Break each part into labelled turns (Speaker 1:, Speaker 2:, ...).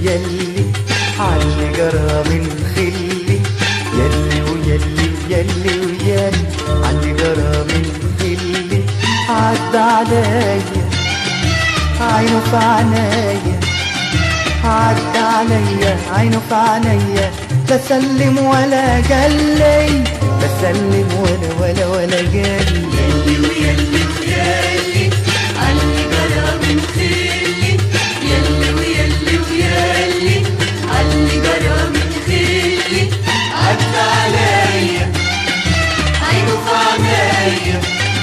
Speaker 1: ويلي عاللي جرى من خلي، يلي ويلي ويلي ويلي عاللي جرى من خلي. عدى عليا عينه في عينيا، عدى عليا عينه في عينيا، لا سلم ولا جلي، لا سلم ولا جلي.
Speaker 2: يلي ويلي ويلي عاللي جرى من خلي، يلي ويلي ويلي عاللي جرى من خلي. عدى عليا عينه في عينيا،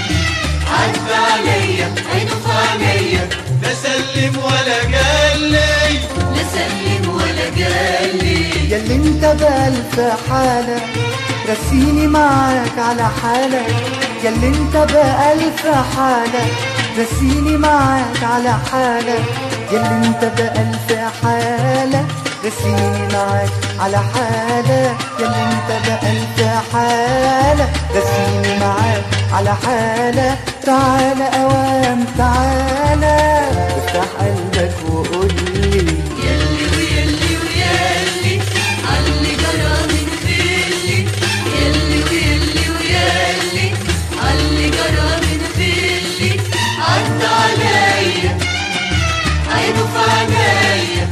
Speaker 2: عدى عليا عينه في عينيا،
Speaker 3: لا سلم ولا جلي،
Speaker 2: لا سلم ولا جالي.
Speaker 1: ياللي انت بألف حالة رسيني معاك على حالة، ياللي انت بألف حالة رسيني معاك على حالة، ياللي انت بألف حالة رسيني معاك على حالة، ياللي انت بألف حالة رسيني معاك على حالة. تعالى اوام تعالى افتح قلبك وقولي،
Speaker 2: يلي ويلي ويلي عاللي جرى من خلي، يلي ويلي ويلي عاللي جرى من خلي. عدى عليا عينه في عينيا،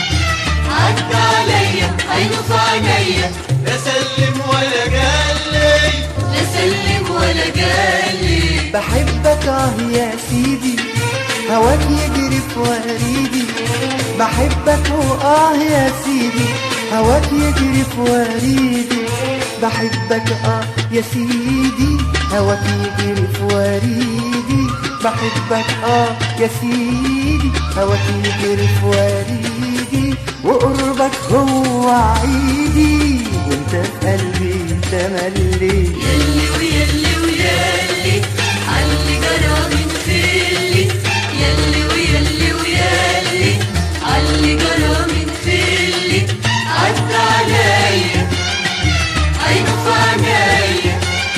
Speaker 2: عدى عليا عينه في عينيا،
Speaker 3: لا سلم ولا جلي،
Speaker 2: لا سلم ولا جالي.
Speaker 1: بحبك يا سيدي هواك يجري في وريدي، بحبك يا سيدي هواك يجري في وريدي، بحبك يا سيدي هواك يجري في وريدي، بحبك يا سيدي هواك يجري في وريدي، وقربك هو عيدي وانت في قلبي انت ملي.
Speaker 2: يلي ويلي ويلي عاللي جرى من خلي، يلي ويلي ويلي عاللي جرى من خلي. عدى عليا عينه في عينيا،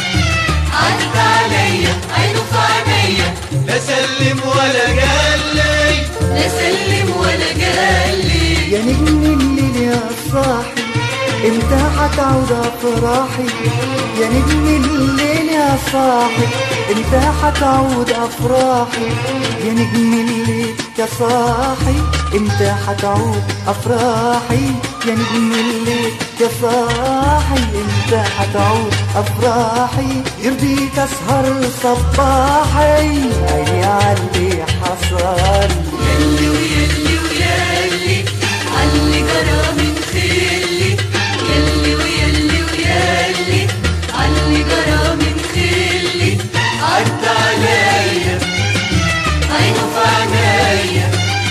Speaker 2: عدى عليا عينه في عينيا،
Speaker 3: لا سلم ولا جلي،
Speaker 2: لا سلم ولا جالي.
Speaker 1: يا نجم الليل يا صاحي امتى هتعود افراحي، يا نجم الليل يا صاحي امتى هتعود افراحي، يا نجم الليل يا صاحي امتى هتعود افراحي، يا نجم الليل يا صاحي امتى هتعود افراحي. يرضيك اسهر صباحي عيني عاللي حصل،
Speaker 2: يلي ويلي ويلي عاللي جرى من خلي، يلي ويلي ويلي عاللي جرى من خلي. عدى عليا عينه في عينيا،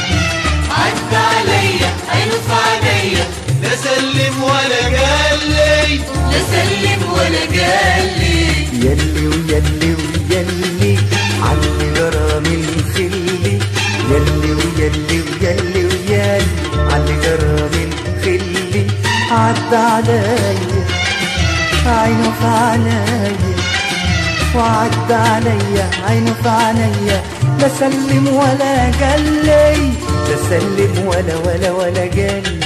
Speaker 2: عدى عليا عينه في عينيا،
Speaker 3: لا سلم ولا جلي،
Speaker 2: لا سلم ولا جالي.
Speaker 1: يلي ويلي ويلي عاللي جرى من خلي، يلي ويلي ويلي ويلي عاللي جرى من خلي. عدى عليا عينه في عينيا، وعدى عليا عينه في عينيا، لا سلم ولا جلي، لا سلم ولا جلي.